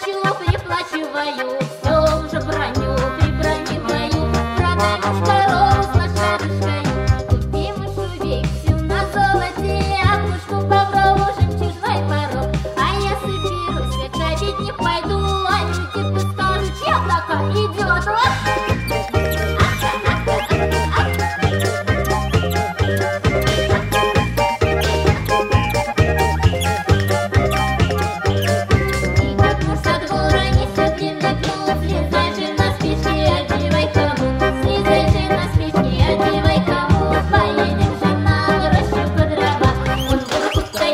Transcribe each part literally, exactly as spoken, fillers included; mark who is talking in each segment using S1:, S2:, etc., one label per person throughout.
S1: плачу, приплачиваю, все уже броню, приброниваю. Продаешь корову с лошадушкой, купи мышу вексю на золоте, а пушку боброву жемчужной порог. А я соберусь, как обед не пойду, а люди скажут, чем такая идет.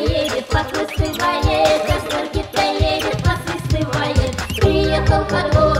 S1: Приехал ко двору.